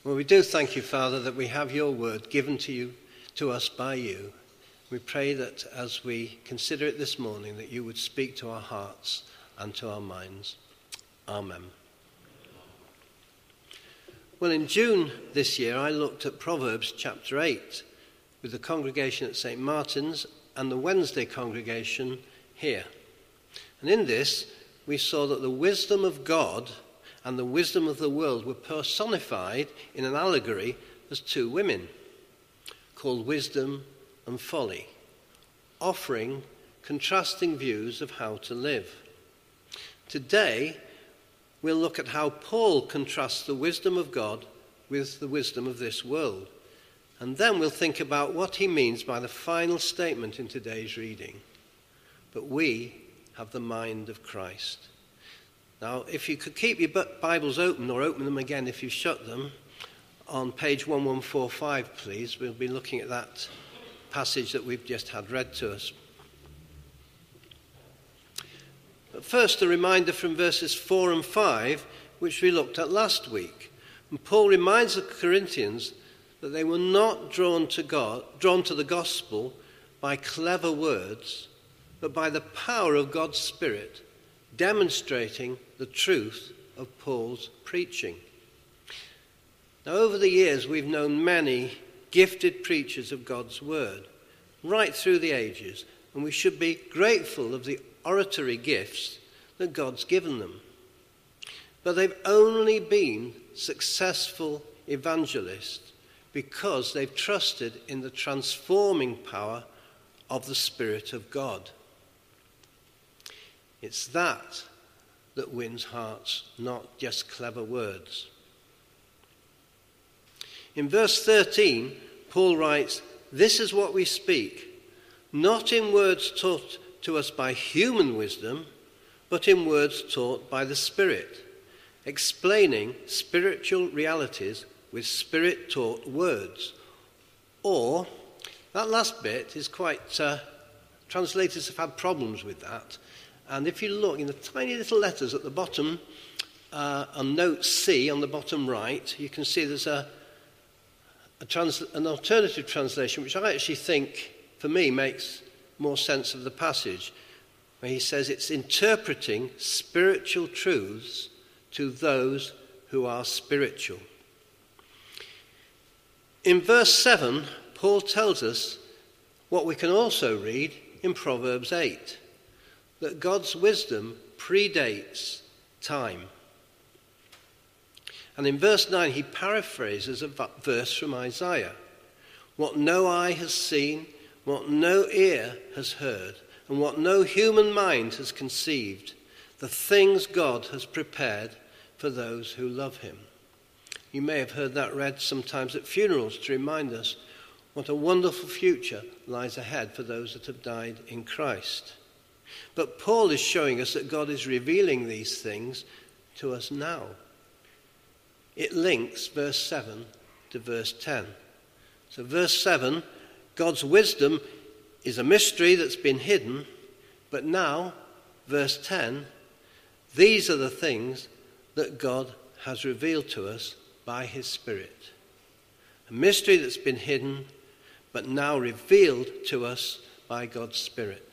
Well, we do thank you, Father, that we have your word given to us by you. We pray that as we consider it this morning, that you would speak to our hearts and to our minds. Amen. Well, in June this year, I looked at Proverbs chapter 8 with the congregation at St. Martin's and the Wednesday congregation here. And in this, we saw that the wisdom of God and the wisdom of the world were personified in an allegory as two women called wisdom and folly, offering contrasting views of how to live. Today, we'll look at how Paul contrasts the wisdom of God with the wisdom of this world. And then we'll think about what he means by the final statement in today's reading. But we have the mind of Christ. Now, if you could keep your Bibles open, or open them again if you shut them, on page 1145, please. We'll be looking at that passage that we've just had read to us. But first, a reminder from verses 4 and 5, which we looked at last week. And Paul reminds the Corinthians that they were not drawn to the gospel by clever words, but by the power of God's Spirit, demonstrating the truth of Paul's preaching. Now, over the years, we've known many gifted preachers of God's word, right through the ages, and we should be grateful of the oratory gifts that God's given them. But they've only been successful evangelists because they've trusted in the transforming power of the Spirit of God. It's that wins hearts, not just clever words. In verse 13, Paul writes, "This is what we speak, not in words taught to us by human wisdom, but in words taught by the Spirit, explaining spiritual realities with Spirit-taught words." Or, that last bit is quite, translators have had problems with that. And if you look in the tiny little letters at the bottom, on note C on the bottom right, you can see there's an alternative translation, which I actually think, for me, makes more sense of the passage, where he says it's interpreting spiritual truths to those who are spiritual. In verse 7, Paul tells us what we can also read in Proverbs 8, that God's wisdom predates time. And in verse 9, he paraphrases a verse from Isaiah. "What no eye has seen, what no ear has heard, and what no human mind has conceived, the things God has prepared for those who love him." You may have heard that read sometimes at funerals to remind us what a wonderful future lies ahead for those that have died in Christ. But Paul is showing us that God is revealing these things to us now. It links verse 7 to verse 10. So verse 7, God's wisdom is a mystery that's been hidden, but now, verse 10, these are the things that God has revealed to us by his Spirit. A mystery that's been hidden, but now revealed to us by God's Spirit.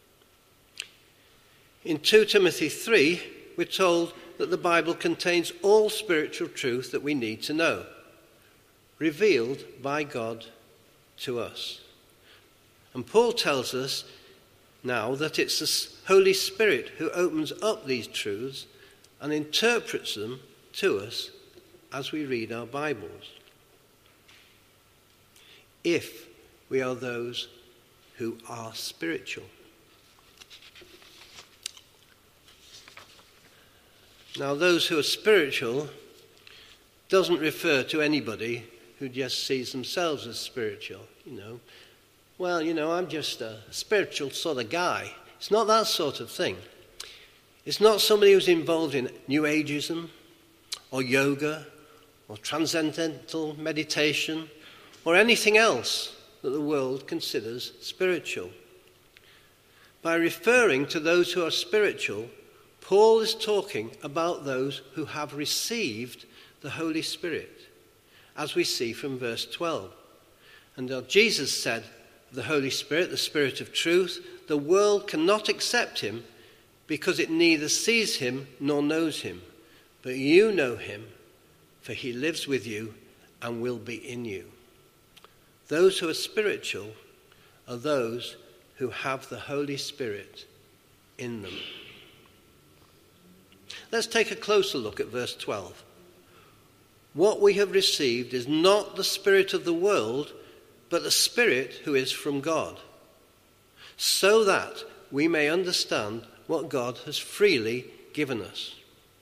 In 2 Timothy 3, we're told that the Bible contains all spiritual truth that we need to know, revealed by God to us. And Paul tells us now that it's the Holy Spirit who opens up these truths and interprets them to us as we read our Bibles, if we are those who are spiritual. Now, those who are spiritual doesn't refer to anybody who just sees themselves as spiritual, I'm just a spiritual sort of guy. It's not that sort of thing. It's not somebody who's involved in New Ageism or yoga or transcendental meditation or anything else that the world considers spiritual. By referring to those who are spiritual, Paul is talking about those who have received the Holy Spirit as we see from verse 12. And Jesus said, the Holy Spirit, the Spirit of truth, the world cannot accept him because it neither sees him nor knows him. But you know him, for he lives with you and will be in you. Those who are spiritual are those who have the Holy Spirit in them. Let's take a closer look at verse 12. What we have received is not the spirit of the world, but the Spirit who is from God, so that we may understand what God has freely given us.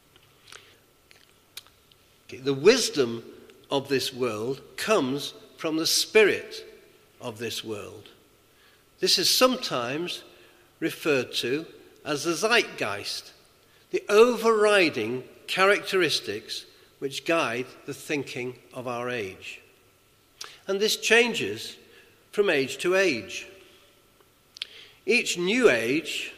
The wisdom of this world comes from the spirit of this world. This is sometimes referred to as the zeitgeist, the overriding characteristics which guide the thinking of our age. And this changes from age to age. Each new age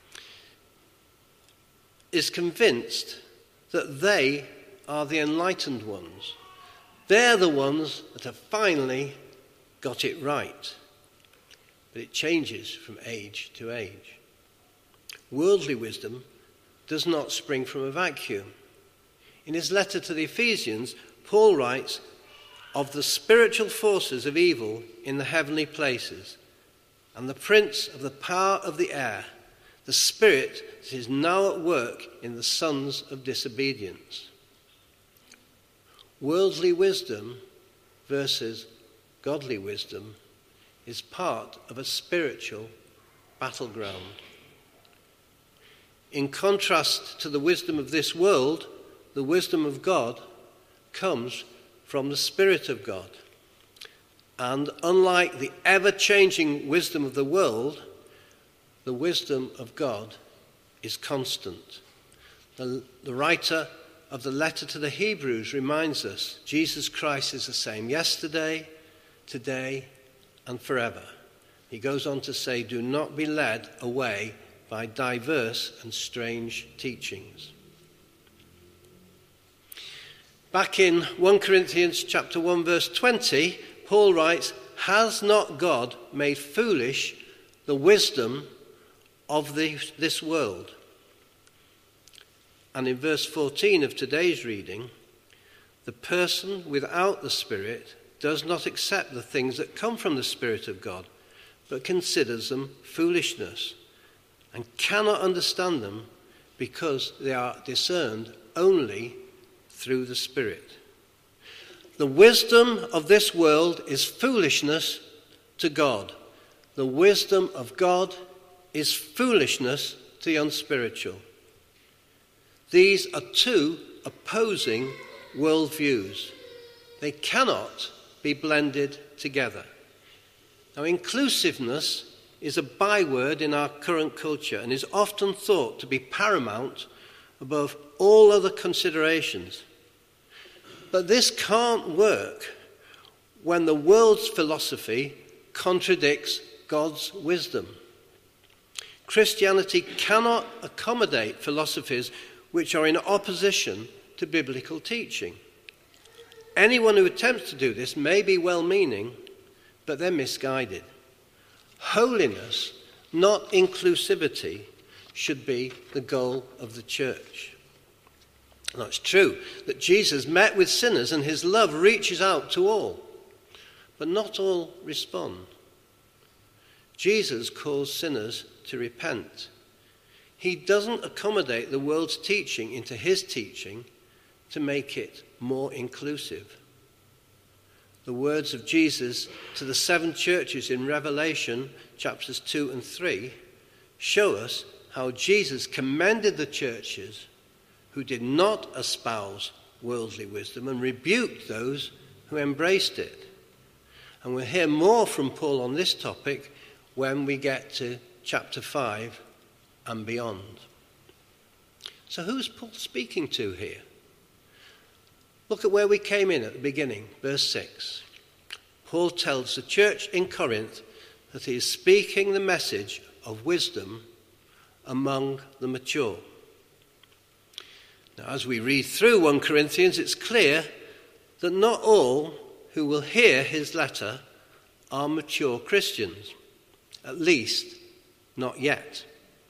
is convinced that they are the enlightened ones. They're the ones that have finally got it right. But it changes from age to age. Worldly wisdom does not spring from a vacuum. In his letter to the Ephesians, Paul writes of the spiritual forces of evil in the heavenly places and the prince of the power of the air, the spirit that is now at work in the sons of disobedience. Worldly wisdom versus godly wisdom is part of a spiritual battleground. In contrast to the wisdom of this world, the wisdom of God comes from the Spirit of God. And unlike the ever-changing wisdom of the world, the wisdom of God is constant. The writer of the letter to the Hebrews reminds us Jesus Christ is the same yesterday, today, and forever. He goes on to say, do not be led away by diverse and strange teachings. Back in 1 Corinthians chapter 1 verse 20, Paul writes, has not God made foolish the wisdom of this world? And in verse 14 of today's reading, the person without the Spirit does not accept the things that come from the Spirit of God, but considers them foolishness and cannot understand them because they are discerned only through the Spirit. The wisdom of this world is foolishness to God. The wisdom of God is foolishness to the unspiritual. These are two opposing worldviews. They cannot be blended together. Now, inclusiveness is a byword in our current culture and is often thought to be paramount above all other considerations. But this can't work when the world's philosophy contradicts God's wisdom. Christianity cannot accommodate philosophies which are in opposition to biblical teaching. Anyone who attempts to do this may be well-meaning, but they're misguided. Holiness, not inclusivity, should be the goal of the church. Now, it's true that Jesus met with sinners and his love reaches out to all, but not all respond. Jesus calls sinners to repent. He doesn't accommodate the world's teaching into his teaching to make it more inclusive. The words of Jesus to the 7 churches in Revelation chapters 2 and 3 show us how Jesus commended the churches who did not espouse worldly wisdom and rebuked those who embraced it. And we'll hear more from Paul on this topic when we get to chapter 5 and beyond. So who's Paul speaking to here? Look at where we came in at the beginning, verse 6. Paul tells the church in Corinth that he is speaking the message of wisdom among the mature. Now, as we read through 1 Corinthians, it's clear that not all who will hear his letter are mature Christians, at least not yet.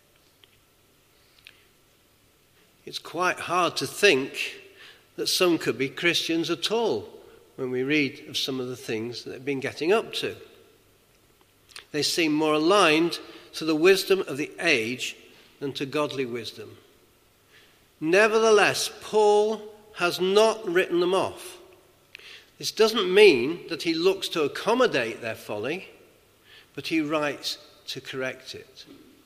It's quite hard to think that some could be Christians at all when we read of some of the things that they've been getting up to. They seem more aligned to the wisdom of the age than to godly wisdom. Nevertheless, Paul has not written them off. This doesn't mean that he looks to accommodate their folly, but he writes to correct it.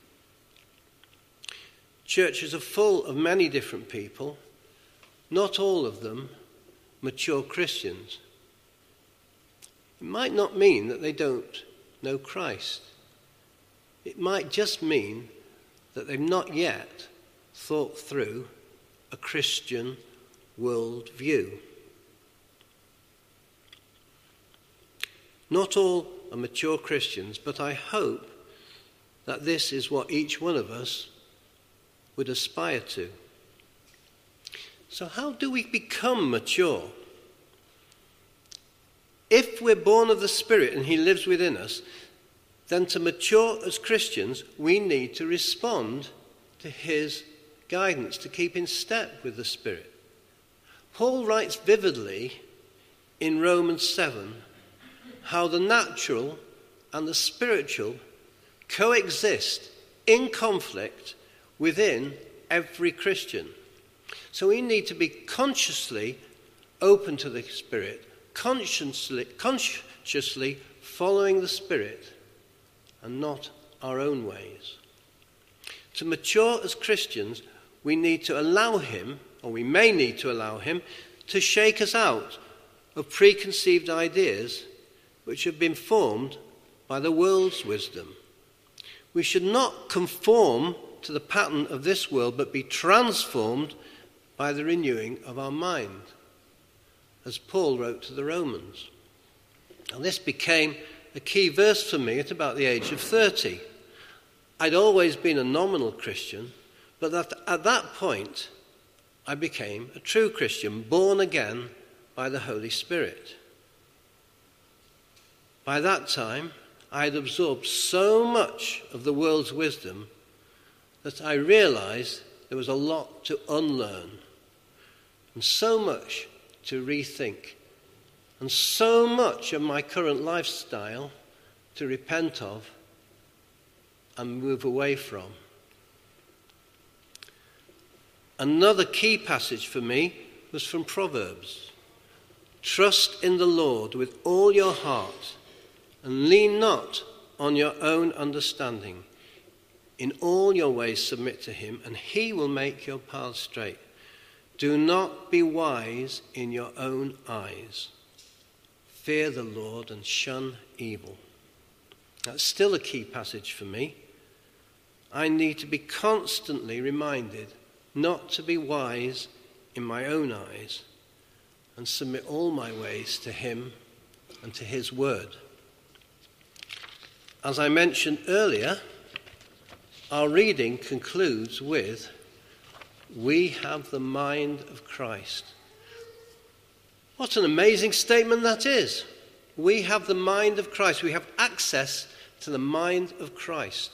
Churches are full of many different people, not all of them mature Christians. It might not mean that they don't know Christ. It might just mean that they've not yet thought through a Christian worldview. Not all are mature Christians, but I hope that this is what each one of us would aspire to. So how do we become mature? If we're born of the Spirit and he lives within us, then to mature as Christians, we need to respond to his guidance, to keep in step with the Spirit. Paul writes vividly in Romans 7 how the natural and the spiritual coexist in conflict within every Christian. So we need to be consciously open to the Spirit, consciously following the Spirit and not our own ways. To mature as Christians, we need to allow him, or we may need to allow him, to shake us out of preconceived ideas which have been formed by the world's wisdom. We should not conform to the pattern of this world, but be transformed by the renewing of our mind, as Paul wrote to the Romans. And this became a key verse for me at about the age of 30. I'd always been a nominal Christian, but at that point I became a true Christian, born again by the Holy Spirit. By that time, I had absorbed so much of the world's wisdom that I realized there was a lot to unlearn and so much to rethink and so much of my current lifestyle to repent of and move away from. Another key passage for me was from Proverbs. Trust in the Lord with all your heart and lean not on your own understanding. In all your ways submit to him, and he will make your paths straight. Do not be wise in your own eyes. Fear the Lord and shun evil. That's still a key passage for me. I need to be constantly reminded not to be wise in my own eyes and submit all my ways to him and to his word. As I mentioned earlier, our reading concludes with, "We have the mind of Christ." What an amazing statement that is. We have the mind of Christ. We have access to the mind of Christ.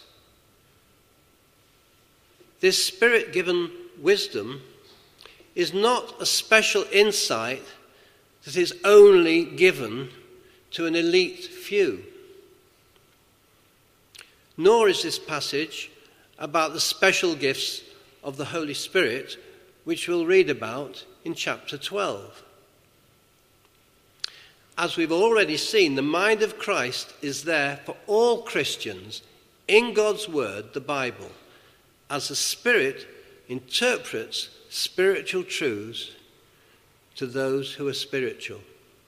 This Spirit-given wisdom is not a special insight that is only given to an elite few. Nor is this passage about the special gifts of the Holy Spirit, which we'll read about in chapter 12. As we've already seen, the mind of Christ is there for all Christians in God's Word, the Bible, as the Spirit interprets spiritual truths to those who are spiritual.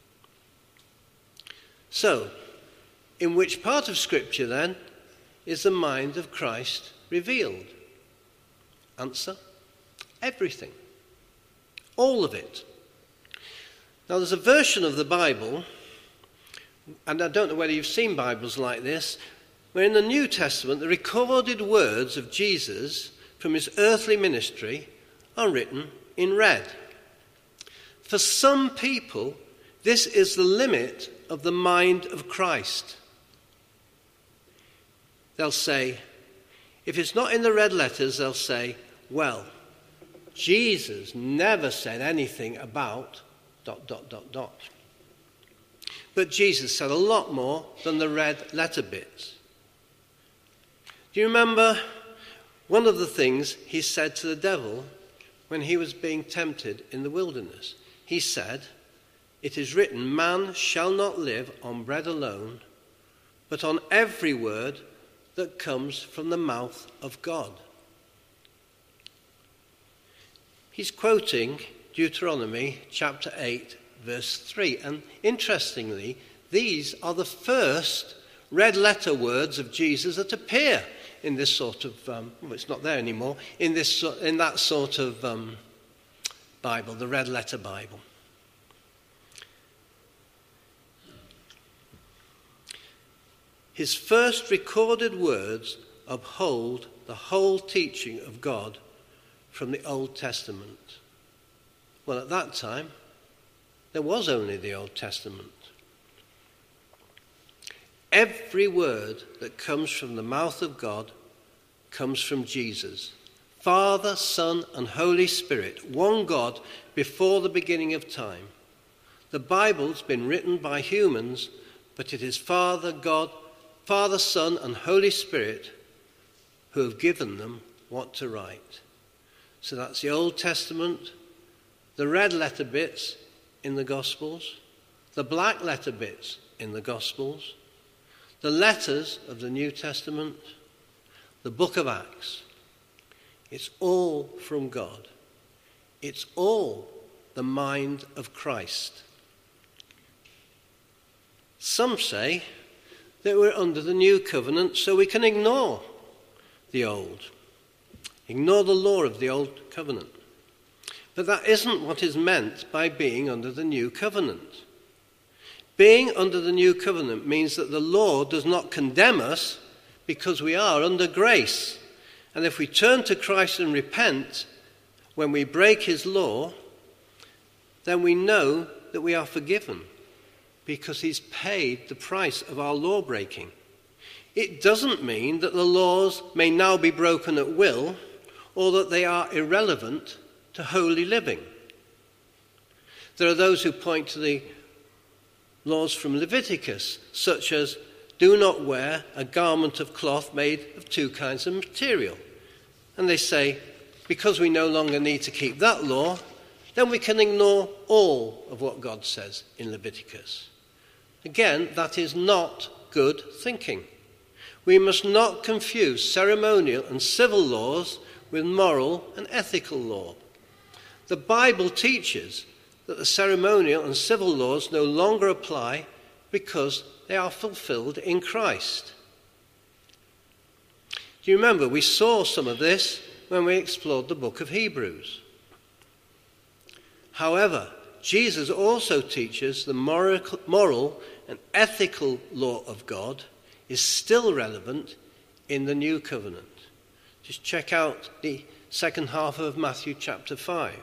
So, in which part of Scripture, then, is the mind of Christ revealed? Answer: everything. All of it. Now, there's a version of the Bible, and I don't know whether you've seen Bibles like this, where in the New Testament the recorded words of Jesus from his earthly ministry are written in red. For some people, This is the limit of the mind of Christ. They'll say, if it's not in the red letters, they'll say, well, Jesus never said anything about ... But Jesus said a lot more than the red letter bits. Do you remember one of the things he said to the devil when he was being tempted in the wilderness? He said, "It is written, man shall not live on bread alone, but on every word that comes from the mouth of God." He's quoting Deuteronomy chapter 8, verse 3. And interestingly, these are the first red letter words of Jesus that appear in this sort of, it's not there anymore, in that sort of Bible, the red letter Bible. His first recorded words uphold the whole teaching of God from the Old Testament. Well, at that time, there was only the Old Testament. Every word that comes from the mouth of God comes from Jesus. Father, Son, and Holy Spirit, one God before the beginning of time. The Bible's been written by humans, but it is Father, Son, and Holy Spirit who have given them what to write. So that's the Old Testament, the red letter bits in the Gospels, the black letter bits in the Gospels, the letters of the New Testament, the book of Acts. It's all from God. It's all the mind of Christ. Some say that we're under the new covenant so we can ignore the old. Ignore the law of the old covenant. But that isn't what is meant by being under the new covenant. Being under the new covenant means that the law does not condemn us because we are under grace. And if we turn to Christ and repent when we break his law, then we know that we are forgiven because he's paid the price of our law breaking. It doesn't mean that the laws may now be broken at will or that they are irrelevant to holy living. There are those who point to the laws from Leviticus, such as do not wear a garment of cloth made of two kinds of material. And they say, because we no longer need to keep that law, then we can ignore all of what God says in Leviticus. Again, that is not good thinking. We must not confuse ceremonial and civil laws with moral and ethical law. The Bible teaches that the ceremonial and civil laws no longer apply because they are fulfilled in Christ. Do you remember we saw some of this when we explored the book of Hebrews? However, Jesus also teaches the moral and ethical law of God is still relevant in the new covenant. Just check out the second half of Matthew chapter 5.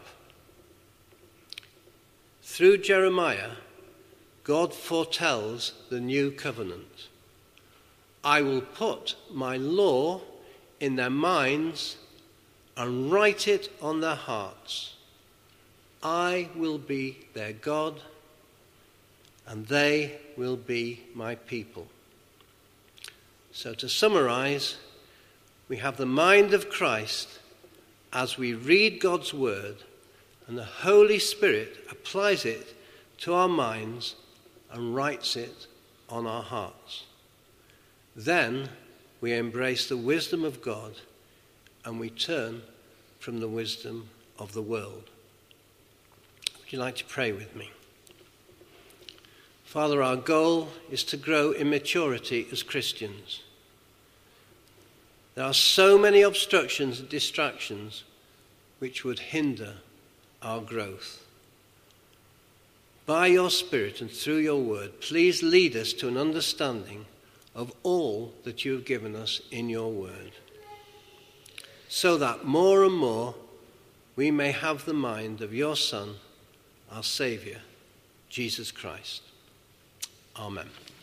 Through Jeremiah, God foretells the new covenant. I will put my law in their minds and write it on their hearts. I will be their God, and they will be my people. So to summarize, we have the mind of Christ as we read God's word, and the Holy Spirit applies it to our minds and writes it on our hearts. Then we embrace the wisdom of God and we turn from the wisdom of the world. Would you like to pray with me? Father, our goal is to grow in maturity as Christians. There are so many obstructions and distractions which would hinder our growth. By your Spirit and through your word, please lead us to an understanding of all that you have given us in your word, so that more and more we may have the mind of your Son, our Saviour, Jesus Christ. Amen.